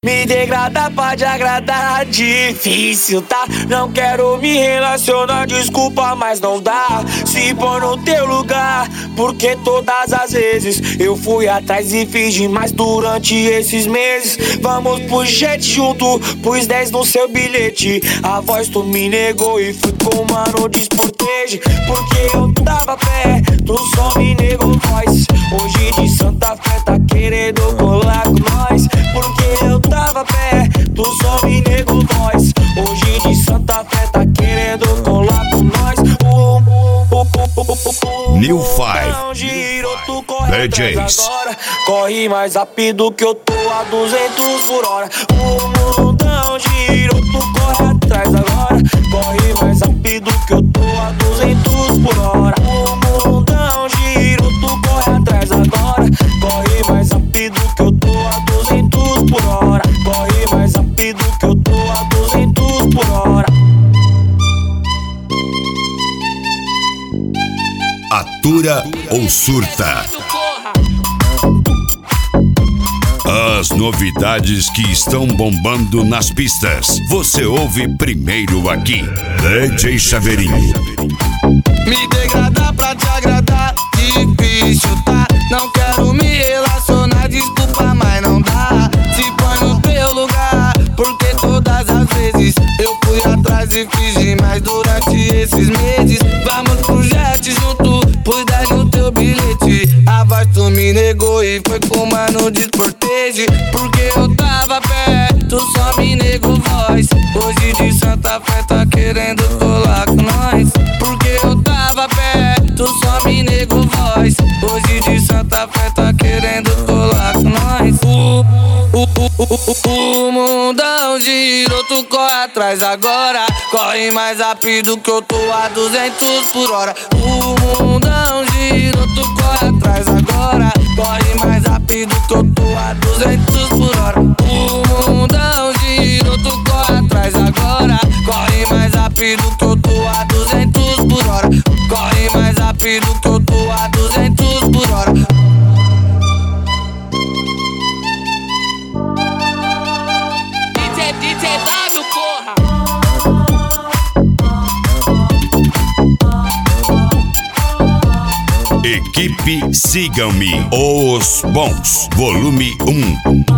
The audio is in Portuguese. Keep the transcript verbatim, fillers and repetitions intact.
Me degradar pra te agradar, difícil, tá? Não quero me relacionar, desculpa, mas não dá. Se pôr no teu lugar, porque todas as vezes eu fui atrás e fiz demais durante esses meses. Vamos pro jet junto, pus dez no seu bilhete. A voz tu me negou e fui com o mano desproteje. Porque eu tava pé, tu só me negou voz. Hoje de Santa Fé tá querendo colar com nós. Porque eu tava pé, tu só me negou voz. Hoje de Santa Fé tá querendo colar com nós. New Five D Js. Agora corre mais rápido que eu tô a duzentos por hora. O mundão girou, tu corre atrás agora. Corre mais rápido que eu tô a duzentos por hora. O mundão girou, tu corre atrás agora. Corre mais rápido que eu tô a duzentos por hora. Corre mais rápido que eu tô a duzentos por hora. Atura ou surta? As novidades que estão bombando nas pistas, você ouve primeiro aqui. D J Chaveirinho. Me degradar pra te agradar, difícil, tá? Não quero me relacionar, desculpa, mas não dá. Se põe no teu lugar, porque todas as vezes eu fui atrás e fiz demais durante esses meses. Vamos pro jet junto, pus dez no teu bilhete. A voz tu me negou e foi com o mano desproteje. Porque eu tava pé, tu só me negou voz. Hoje de Santa Fé tá querendo colar com nós. Porque eu tava pé, tu só me negou voz. Hoje de Santa Fé tá querendo colar com nós. O, o, o, o, o, o mundão girou, tu corre atrás agora. Corre mais rápido que eu tô a duzentos por hora. O mundão girou, tu corre atrás agora. Corre mais rápido que eu tô a duzentos por hora. O mundão girou, tu corre atrás agora. Corre mais rápido que eu tô a duzentos por hora. Corre mais rápido que eu tô a duzentos por hora. D J, D J W, porra! Equipe Sigam-me, Os Bons, volume um.